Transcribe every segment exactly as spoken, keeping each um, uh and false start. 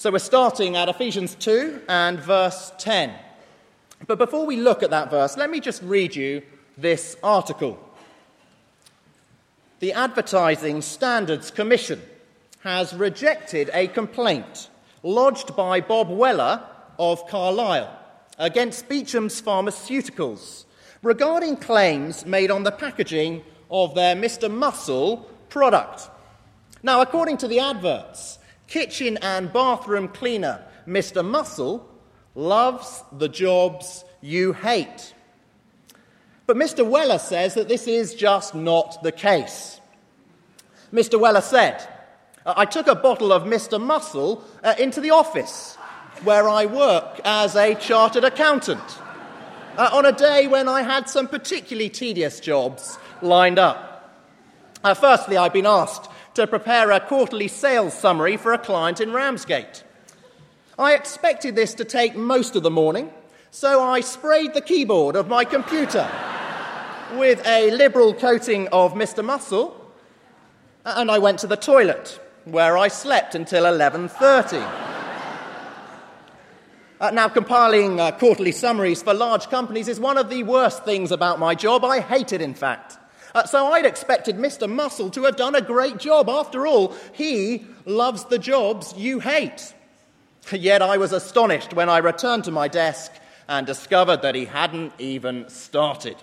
So we're starting at Ephesians two and verse ten. But before we look at that verse, let me just read you this article. The Advertising Standards Commission has rejected a complaint lodged by Bob Weller of Carlisle against Beecham's Pharmaceuticals regarding claims made on the packaging of their Mister Muscle product. Now, according to the adverts, kitchen and bathroom cleaner Mister Muscle loves the jobs you hate. But Mister Weller says that this is just not the case. Mister Weller said, I took a bottle of Mister Muscle uh, into the office where I work as a chartered accountant uh, on a day when I had some particularly tedious jobs lined up. Uh, firstly, I've been asked to prepare a quarterly sales summary for a client in Ramsgate. I expected this to take most of the morning, so I sprayed the keyboard of my computer with a liberal coating of Mister Muscle, and I went to the toilet, where I slept until eleven thirty. Uh, now, compiling uh, quarterly summaries for large companies is one of the worst things about my job. I hate it, in fact. Uh, so I'd expected Mister Muscle to have done a great job. After all, he loves the jobs you hate. Yet I was astonished when I returned to my desk and discovered that he hadn't even started.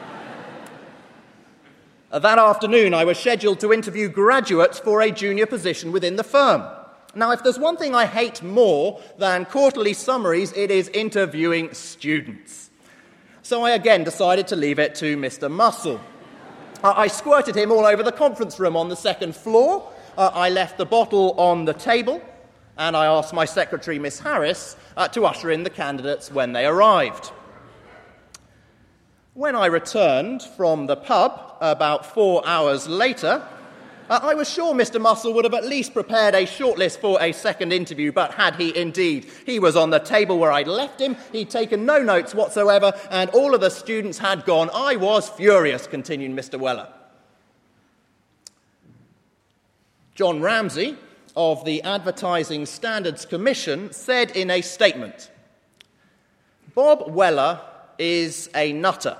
uh, that afternoon, I was scheduled to interview graduates for a junior position within the firm. Now, if there's one thing I hate more than quarterly summaries, it is interviewing students. So I again decided to leave it to Mister Muscle. Uh, I squirted him all over the conference room on the second floor. Uh, I left the bottle on the table, and I asked my secretary, Miss Harris, uh, to usher in the candidates when they arrived. When I returned from the pub about four hours later, uh, I was sure Mister Muscle would have at least prepared a shortlist for a second interview, but had he indeed? He was on the table where I'd left him, he'd taken no notes whatsoever, and all of the students had gone. I was furious, continued Mister Weller. John Ramsey of the Advertising Standards Commission said in a statement, Bob Weller is a nutter.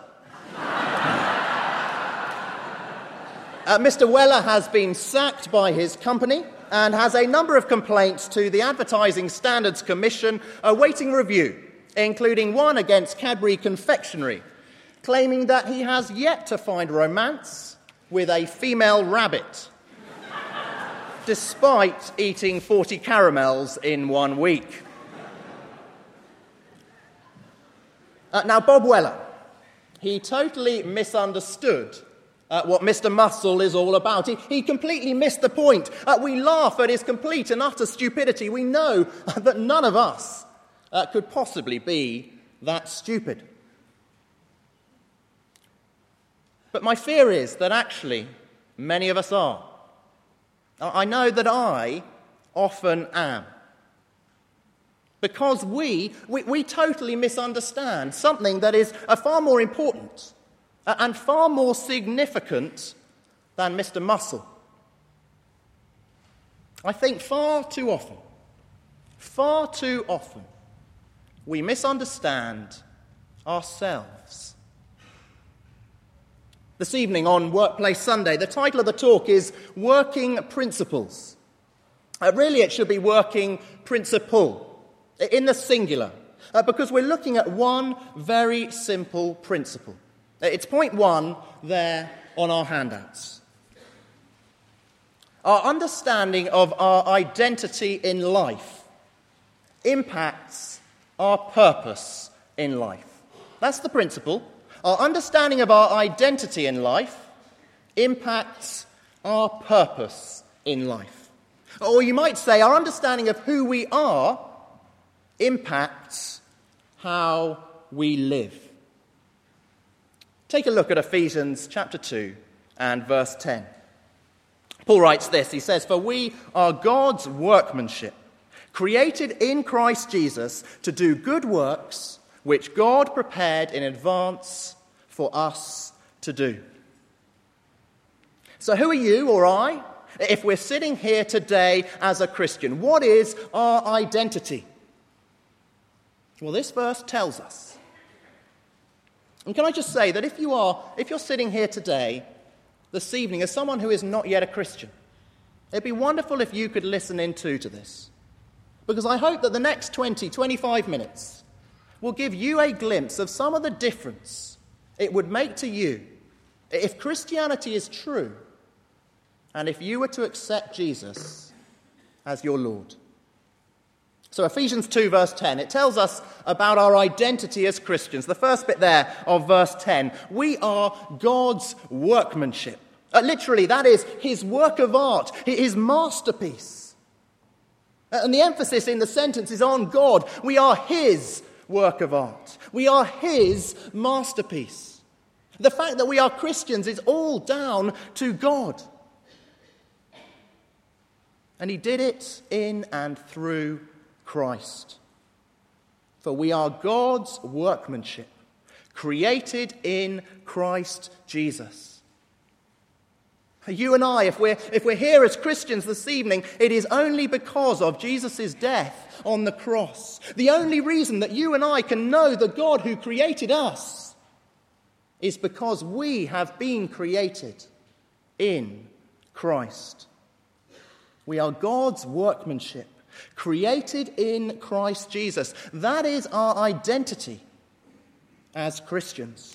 uh, Mister Weller has been sacked by his company and has a number of complaints to the Advertising Standards Commission awaiting review, including one against Cadbury Confectionery, claiming that he has yet to find romance with a female rabbit, despite eating forty caramels in one week. Uh, now, Bob Weller, he totally misunderstood uh, what Mister Muscle is all about. He, he completely missed the point. Uh, we laugh at his complete and utter stupidity. We know uh, that none of us uh, could possibly be that stupid. But my fear is that actually many of us are. I know that I often am. Because we, we, we totally misunderstand something that is uh, far more important uh, and far more significant than Mister Muscle. I think far too often, far too often, we misunderstand ourselves. This evening on Workplace Sunday, the title of the talk is Working Principles. Uh, really, it should be Working Principle, in the singular, uh, because we're looking at one very simple principle. Uh, it's point one there on our handouts. Our understanding of our identity in life impacts our purpose in life. That's the principle. Our understanding of our identity in life impacts our purpose in life. Or you might say our understanding of who we are impacts how we live. Take a look at Ephesians chapter two and verse ten. Paul writes this, he says, "For we are God's workmanship, created in Christ Jesus to do good works which God prepared in advance for us to do." So who are you or I? if we're sitting here today as a Christian, what is our identity? Well, this verse tells us. And can I just say that if you are, if you're sitting here today, this evening, as someone who is not yet a Christian, it'd be wonderful if you could listen in too to this. Because I hope that the next twenty, twenty-five minutes will give you a glimpse of some of the difference it would make to you if Christianity is true and if you were to accept Jesus as your Lord. So Ephesians two verse ten, it tells us about our identity as Christians. The first bit there of verse ten, we are God's workmanship. Uh, literally, that is his work of art, his masterpiece. Uh, and the emphasis in the sentence is on God. We are his work of art. We are his masterpiece. The fact that we are Christians is all down to God. And he did it in and through Christ. For we are God's workmanship, created in Christ Jesus. You and I, if we're, if we're here as Christians this evening, it is only because of Jesus' death on the cross. The only reason that you and I can know the God who created us is because we have been created in Christ. We are God's workmanship, created in Christ Jesus. That is our identity as Christians.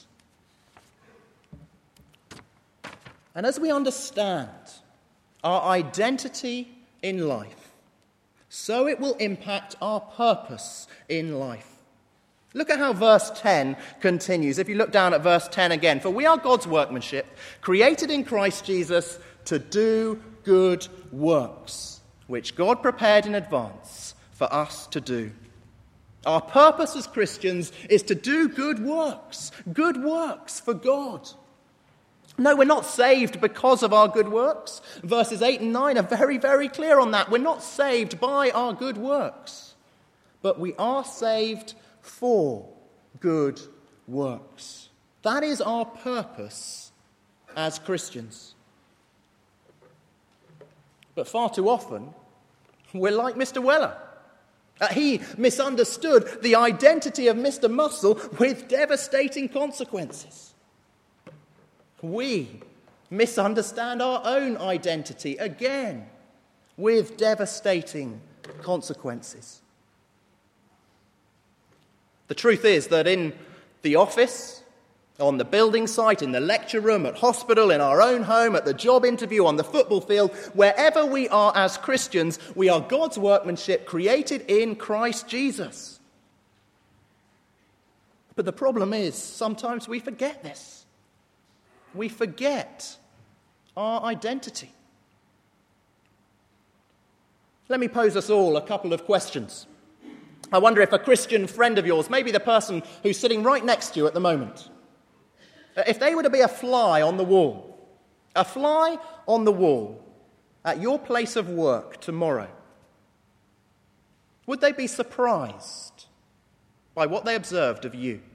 And as we understand our identity in life, so it will impact our purpose in life. Look at how verse ten continues. If you look down at verse ten again, for we are God's workmanship, created in Christ Jesus to do good works, which God prepared in advance for us to do. Our purpose as Christians is to do good works, good works for God. No, we're not saved because of our good works. Verses eight and nine are very, very clear on that. We're not saved by our good works, but we are saved for good works. That is our purpose as Christians. But far too often, we're like Mister Weller. Uh, he misunderstood the identity of Mister Muscle with devastating consequences. We misunderstand our own identity again with devastating consequences. The truth is that in the office, on the building site, in the lecture room, at hospital, in our own home, at the job interview, on the football field, wherever we are as Christians, we are God's workmanship created in Christ Jesus. But the problem is, sometimes we forget this. We forget our identity. Let me pose us all a couple of questions. I wonder if a Christian friend of yours, maybe the person who's sitting right next to you at the moment, if they were to be a fly on the wall, a fly on the wall at your place of work tomorrow, would they be surprised by what they observed of you?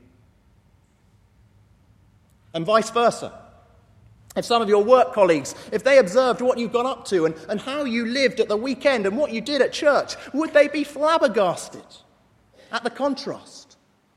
And vice versa. If some of your work colleagues, if they observed what you got up to and, and how you lived at the weekend and what you did at church, would they be flabbergasted at the contrast?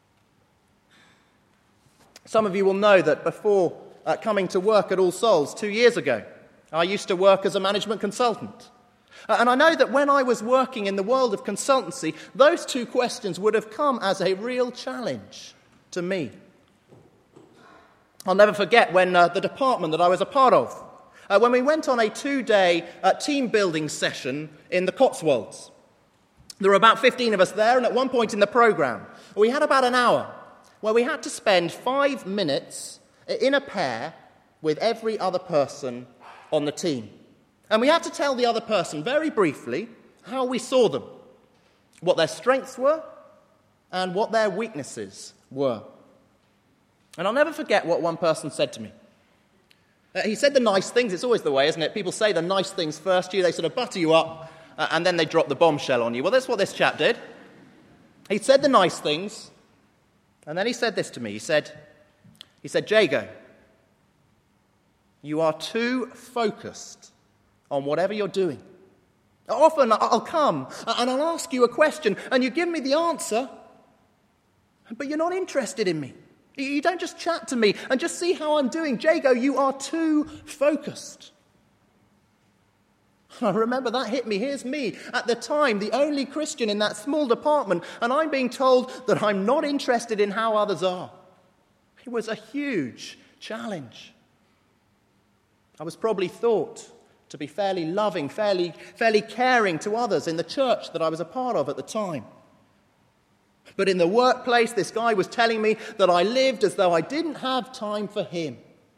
Some of you will know that before uh, coming to work at All Souls two years ago, I used to work as a management consultant. Uh, and I know that when I was working in the world of consultancy, those two questions would have come as a real challenge to me. I'll never forget when uh, the department that I was a part of, uh, when we went on a two-day uh, team-building session in the Cotswolds. There were about fifteen of us there, and at one point in the programme, we had about an hour where we had to spend five minutes in a pair with every other person on the team. And we had to tell the other person very briefly how we saw them, what their strengths were, and what their weaknesses were. And I'll never forget what one person said to me. Uh, he said the nice things. It's always the way, isn't it? People say the nice things first to you. They sort of butter you up, uh, and then they drop the bombshell on you. Well, that's what this chap did. He said the nice things, and then he said this to me. He said, he said, Jago, you are too focused on whatever you're doing. Often I'll come and I'll ask you a question and you give me the answer, but you're not interested in me. You don't just chat to me and just see how I'm doing. Jago, you are too focused. I remember that hit me. Here's me, at the time, the only Christian in that small department, and I'm being told that I'm not interested in how others are. It was a huge challenge. I was probably thought to be fairly loving, fairly, fairly caring to others in the church that I was a part of at the time. But in the workplace, this guy was telling me that I lived as though I didn't have time for him.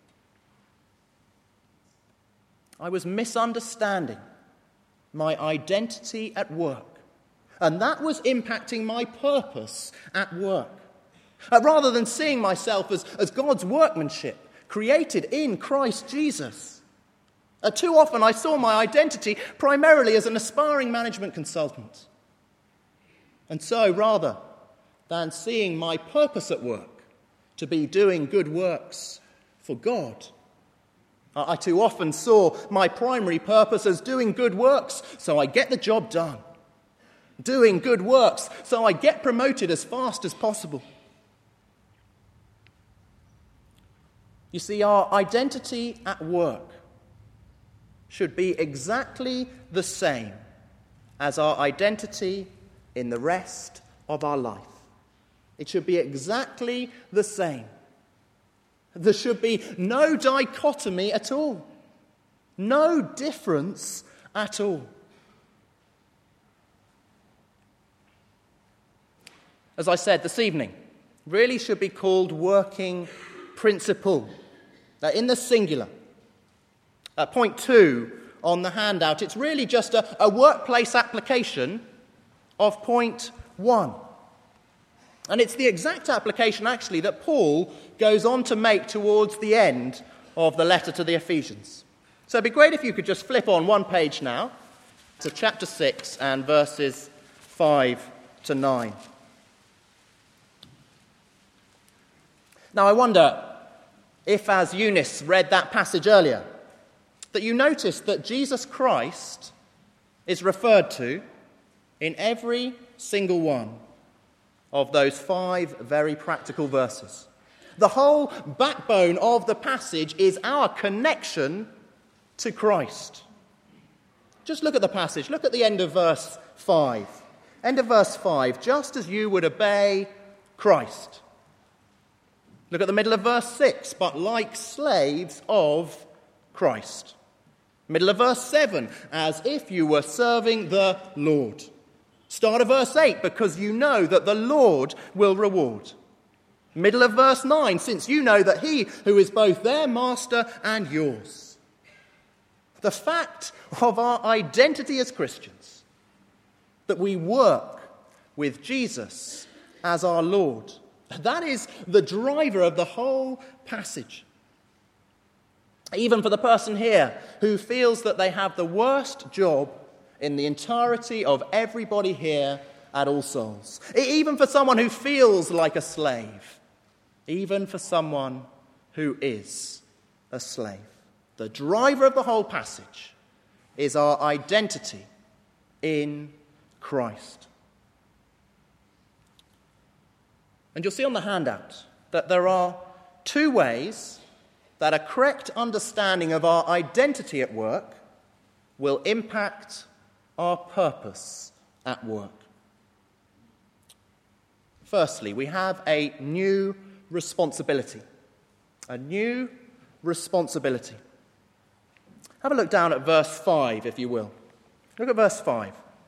I was misunderstanding my identity at work, and that was impacting my purpose at work. Uh, rather than seeing myself as, as God's workmanship, created in Christ Jesus. Uh, too often I saw my identity primarily as an aspiring management consultant. And so, rather than seeing my purpose at work to be doing good works for God, I too often saw my primary purpose as doing good works so I get the job done. Doing good works so I get promoted as fast as possible. You see, our identity at work should be exactly the same as our identity in the rest of our life. It should be exactly the same. There should be no dichotomy at all. No difference at all. As I said this evening, really should be called working principle. Uh, in the singular. Uh, point two on the handout, it's really just a, a workplace application of point one. And it's the exact application, actually, that Paul goes on to make towards the end of the letter to the Ephesians. So it'd be great if you could just flip on one page now to chapter six and verses five to nine. Now, I wonder if, as Eunice read that passage earlier, that you noticed that Jesus Christ is referred to in every single one of those five very practical verses. The whole backbone of the passage is our connection to Christ. Just look at the passage. Look at the end of verse five. End of verse five. Just as you would obey Christ. Look at the middle of verse six. But like slaves of Christ. Middle of verse seven. As if you were serving the Lord. Start of verse eight. Because you know that the Lord will reward. Middle of verse nine, since you know that he who is both their master and yours. The fact of our identity as Christians, that we work with Jesus as our Lord, that is the driver of the whole passage. Even for the person here who feels that they have the worst job in the entirety of everybody here at All Souls. Even for someone who feels like a slave. Even for someone who is a slave. The driver of the whole passage is our identity in Christ. And you'll see on the handout that there are two ways that a correct understanding of our identity at work will impact our purpose at work. Firstly, we have a new responsibility. A new responsibility. Have a look down at verse five, if you will. Look at verse five.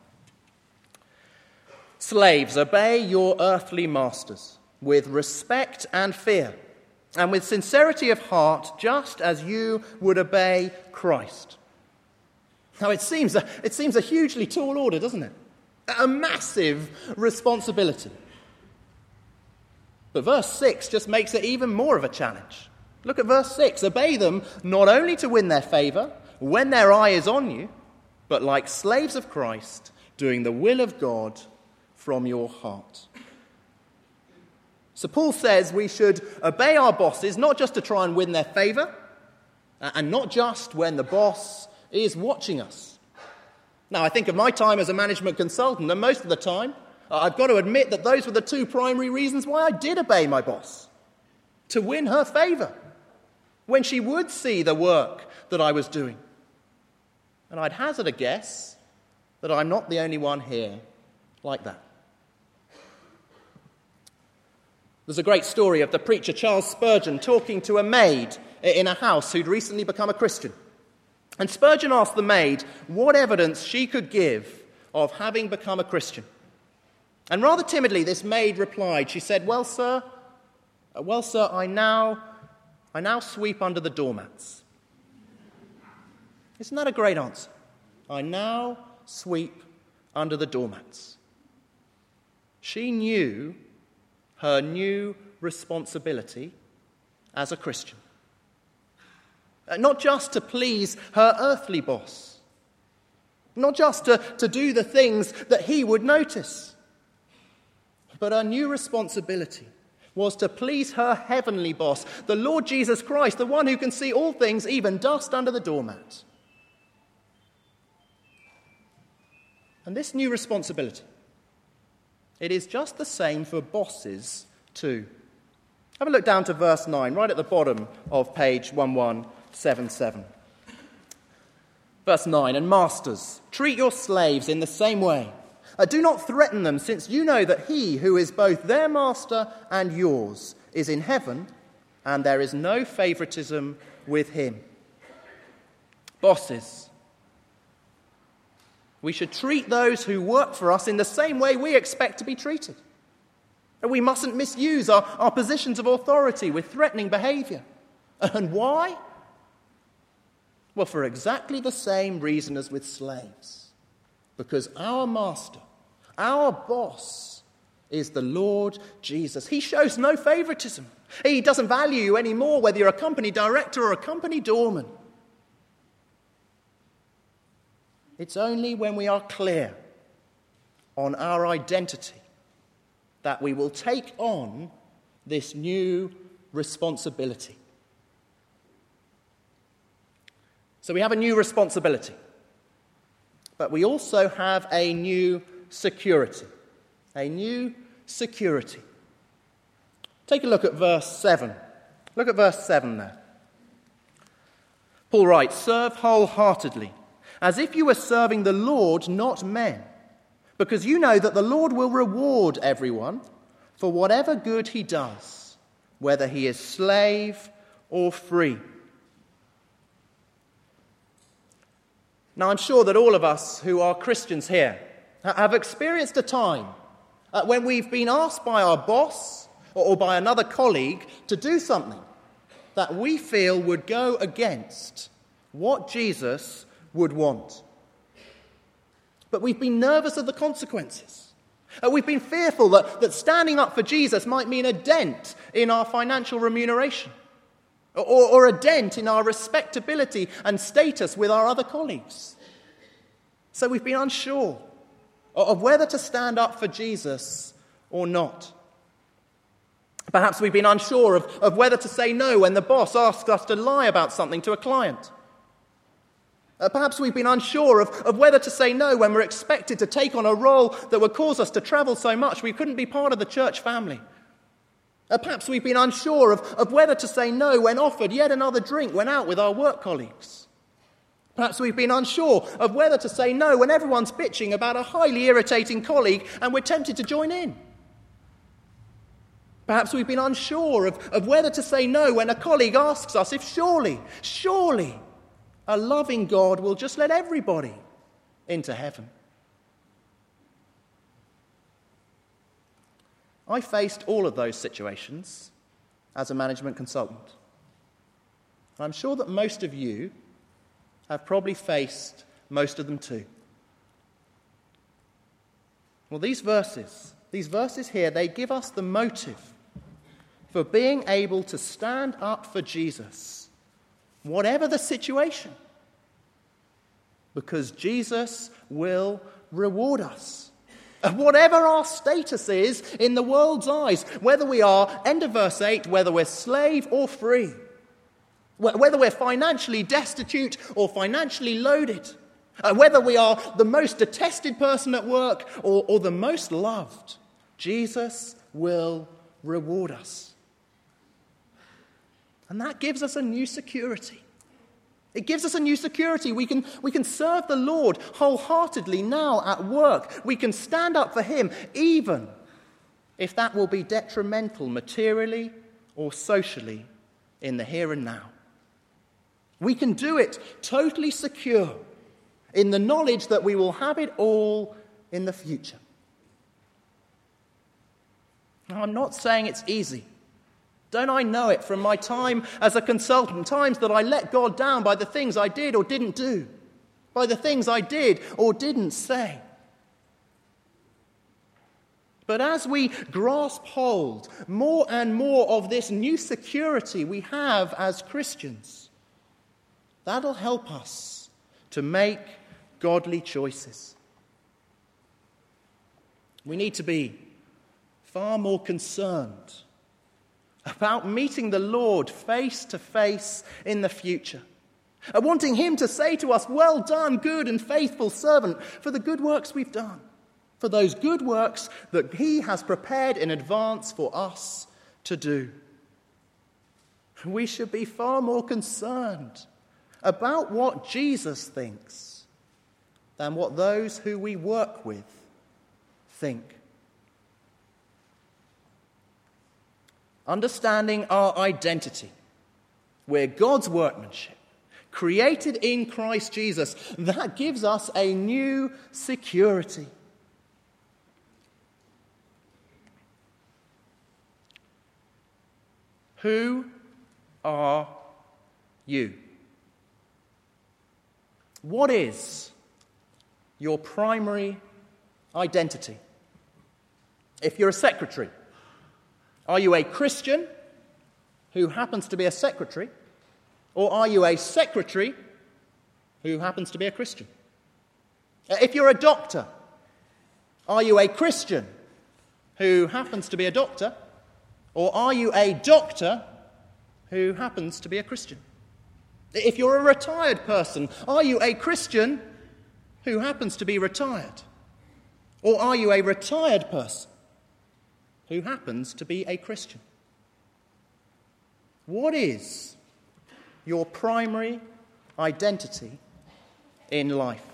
Slaves, obey your earthly masters with respect and fear, and with sincerity of heart, just as you would obey Christ. Now, it seems a, it seems a hugely tall order, doesn't it? A massive responsibility. But verse six just makes it even more of a challenge. Look at verse six. Obey them not only to win their favour, when their eye is on you, but like slaves of Christ, doing the will of God from your heart. So Paul says we should obey our bosses, not just to try and win their favour, and not just when the boss is watching us. Now, I think of my time as a management consultant, and most of the time, I've got to admit that those were the two primary reasons why I did obey my boss. To win her favour, when she would see the work that I was doing. And I'd hazard a guess that I'm not the only one here like that. There's a great story of the preacher Charles Spurgeon talking to a maid in a house who'd recently become a Christian. And Spurgeon asked the maid what evidence she could give of having become a Christian. And rather timidly, this maid replied. She said, well, sir, well, sir, I now, I now sweep under the doormats. Isn't that a great answer? I now sweep under the doormats. She knew her new responsibility as a Christian. Not just to please her earthly boss. Not just to, to do the things that he would notice. But her new responsibility was to please her heavenly boss, the Lord Jesus Christ, the one who can see all things, even dust under the doormat. And this new responsibility, it is just the same for bosses too. Have a look down to verse nine, right at the bottom of page eleven seventy-seven. Verse nine, and masters, treat your slaves in the same way. Uh, do not threaten them, since you know that he who is both their master and yours is in heaven, and there is no favoritism with him. Bosses, we should treat those who work for us in the same way we expect to be treated. And we mustn't misuse our, our positions of authority with threatening behaviour. And why? Well, for exactly the same reason as with slaves. Because our master, our boss, is the Lord Jesus. He shows no favoritism. He doesn't value you anymore, whether you're a company director or a company doorman. It's only when we are clear on our identity that we will take on this new responsibility. So we have a new responsibility, but we also have a new security. A new security. Take a look at verse seven. Look at verse seven there. Paul writes, serve wholeheartedly, as if you were serving the Lord, not men, because you know that the Lord will reward everyone for whatever good he does, whether he is slave or free. Now, I'm sure that all of us who are Christians here have experienced a time when we've been asked by our boss or by another colleague to do something that we feel would go against what Jesus would want. But we've been nervous of the consequences. We've been fearful that, that standing up for Jesus might mean a dent in our financial remuneration, or, or a dent in our respectability and status with our other colleagues. So we've been unsure of whether to stand up for Jesus or not. Perhaps we've been unsure of, of whether to say no when the boss asks us to lie about something to a client. Uh, perhaps we've been unsure of, of whether to say no when we're expected to take on a role that would cause us to travel so much we couldn't be part of the church family. Uh, perhaps we've been unsure of, of whether to say no when offered yet another drink when out with our work colleagues. Perhaps we've been unsure of whether to say no when everyone's bitching about a highly irritating colleague and we're tempted to join in. Perhaps we've been unsure of, of whether to say no when a colleague asks us if surely, surely, a loving God will just let everybody into heaven. I faced all of those situations as a management consultant. I'm sure that most of you have probably faced most of them too. Well, these verses, these verses here, they give us the motive for being able to stand up for Jesus, whatever the situation, because Jesus will reward us. Whatever our status is in the world's eyes, whether we are, end of verse eight, whether we're slave or free, Whether we're financially destitute or financially loaded, uh, whether we are the most detested person at work or, or the most loved, Jesus will reward us. And that gives us a new security. It gives us a new security. We can, we can serve the Lord wholeheartedly now at work. We can stand up for him, even if that will be detrimental materially or socially in the here and now. We can do it totally secure in the knowledge that we will have it all in the future. Now, I'm not saying it's easy. Don't I know it from my time as a consultant, times that I let God down by the things I did or didn't do, by the things I did or didn't say. But as we grasp hold more and more of this new security we have as Christians, that'll help us to make godly choices. We need to be far more concerned about meeting the Lord face to face in the future, and wanting him to say to us, "Well done, good and faithful servant," for the good works we've done, for those good works that he has prepared in advance for us to do. We should be far more concerned about what Jesus thinks than what those who we work with think. Understanding our identity, we're God's workmanship, created in Christ Jesus, that gives us a new security. Who are you? What is your primary identity? If you're a secretary, are you a Christian who happens to be a secretary, or are you a secretary who happens to be a Christian? If you're a doctor, are you a Christian who happens to be a doctor, or are you a doctor who happens to be a Christian? If you're a retired person, are you a Christian who happens to be retired, or are you a retired person who happens to be a Christian? What is your primary identity in life?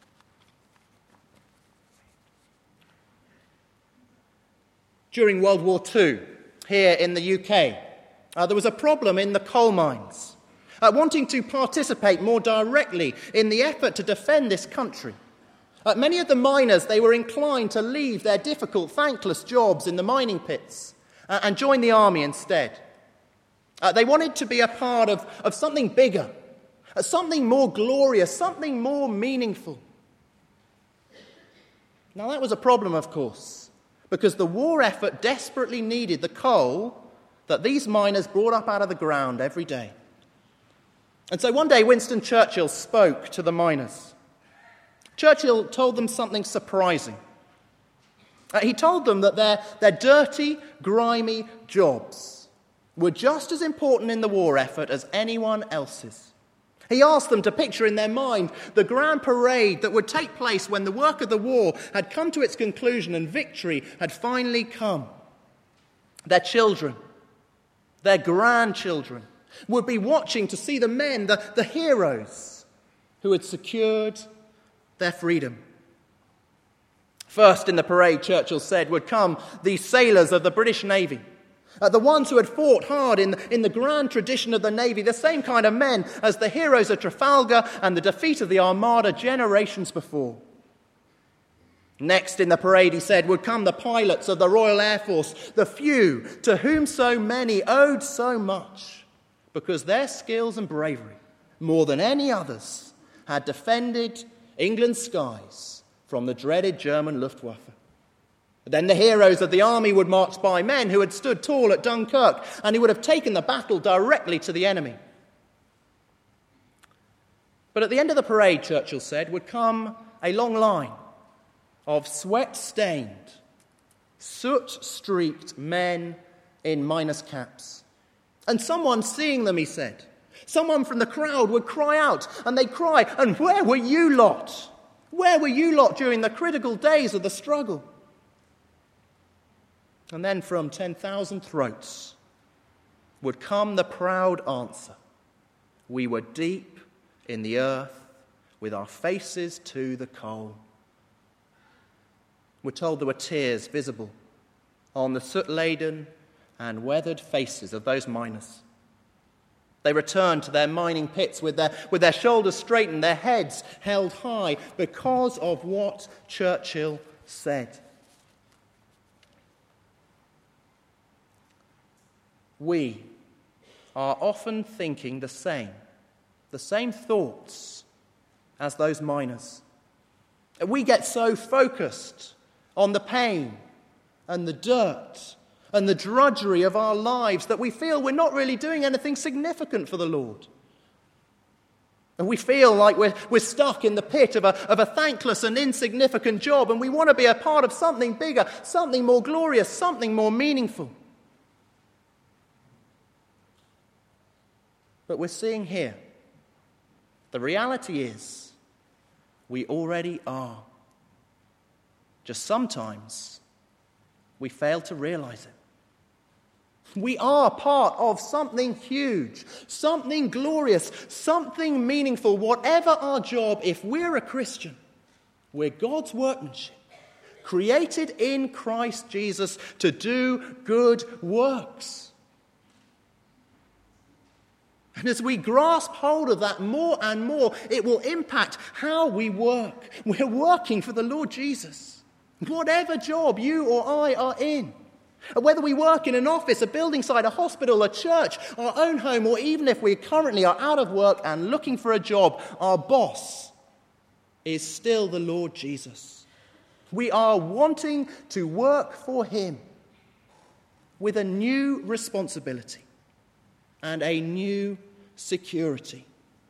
During World War Two, here in the U K, uh, there was a problem in the coal mines. Uh, wanting to participate more directly in the effort to defend this country, Uh, many of the miners, they were inclined to leave their difficult, thankless jobs in the mining pits uh, and join the army instead. Uh, they wanted to be a part of, of something bigger, uh, something more glorious, something more meaningful. Now, that was a problem, of course, because the war effort desperately needed the coal that these miners brought up out of the ground every day. And so one day, Winston Churchill spoke to the miners. Churchill told them something surprising. Uh, he told them that their, their dirty, grimy jobs were just as important in the war effort as anyone else's. He asked them to picture in their mind the grand parade that would take place when the work of the war had come to its conclusion and victory had finally come. Their children, their grandchildren, would be watching to see the men, the, the heroes, who had secured their freedom. First in the parade, Churchill said, would come the sailors of the British Navy, uh, the ones who had fought hard in, in the grand tradition of the Navy, the same kind of men as the heroes of Trafalgar and the defeat of the Armada generations before. Next in the parade, he said, would come the pilots of the Royal Air Force, the few to whom so many owed so much, because their skills and bravery, more than any others, had defended England's skies from the dreaded German Luftwaffe. Then the heroes of the army would march by, men who had stood tall at Dunkirk and who would have taken the battle directly to the enemy. But at the end of the parade, Churchill said, would come a long line of sweat-stained, soot-streaked men in miners' caps. And someone seeing them, he said, Someone from the crowd would cry out, and they'd cry, "And where were you lot? Where were you lot during the critical days of the struggle?" And then from ten thousand throats would come the proud answer, "We were deep in the earth with our faces to the coal." We're told there were tears visible on the soot-laden and weathered faces of those miners. They returned to their mining pits with their, with their shoulders straightened, their heads held high, because of what Churchill said. We are often thinking the same, the same thoughts as those miners. We get so focused on the pain and the dirt and the drudgery of our lives that we feel we're not really doing anything significant for the Lord. And we feel like we're, we're stuck in the pit of a, of a thankless and insignificant job, and we want to be a part of something bigger, something more glorious, something more meaningful. But we're seeing here, the reality is, we already are. Just sometimes we fail to realize it. We are part of something huge, something glorious, something meaningful. Whatever our job, if we're a Christian, we're God's workmanship, created in Christ Jesus to do good works. And as we grasp hold of that more and more, it will impact how we work. We're working for the Lord Jesus. Whatever job you or I are in, whether we work in an office, a building site, a hospital, a church, our own home, or even if we currently are out of work and looking for a job, our boss is still the Lord Jesus. We are wanting to work for him with a new responsibility and a new security.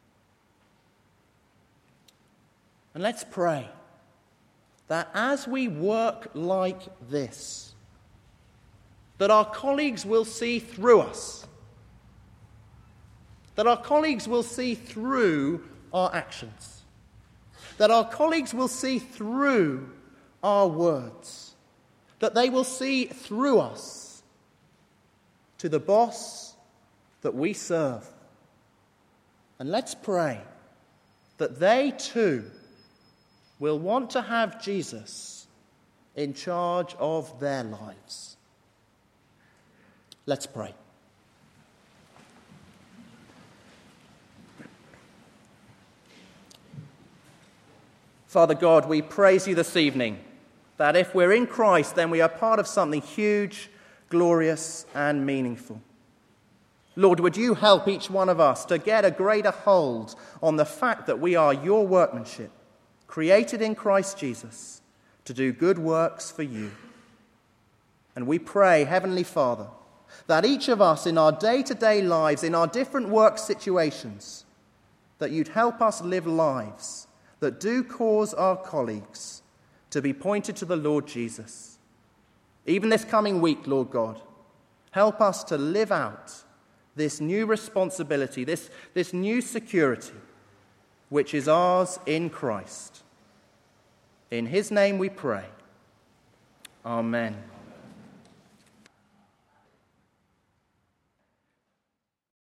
And let's pray that as we work like this, that our colleagues will see through us, that our colleagues will see through our actions, that our colleagues will see through our words, that they will see through us to the boss that we serve. And let's pray that they too will want to have Jesus in charge of their lives. Let's pray. Father God, we praise you this evening that if we're in Christ, then we are part of something huge, glorious, and meaningful. Lord, would you help each one of us to get a greater hold on the fact that we are your workmanship, created in Christ Jesus, to do good works for you. And we pray, Heavenly Father, that each of us in our day-to-day lives, in our different work situations, that you'd help us live lives that do cause our colleagues to be pointed to the Lord Jesus. Even this coming week, Lord God, help us to live out this new responsibility, this, this new security, which is ours in Christ. In his name we pray. Amen.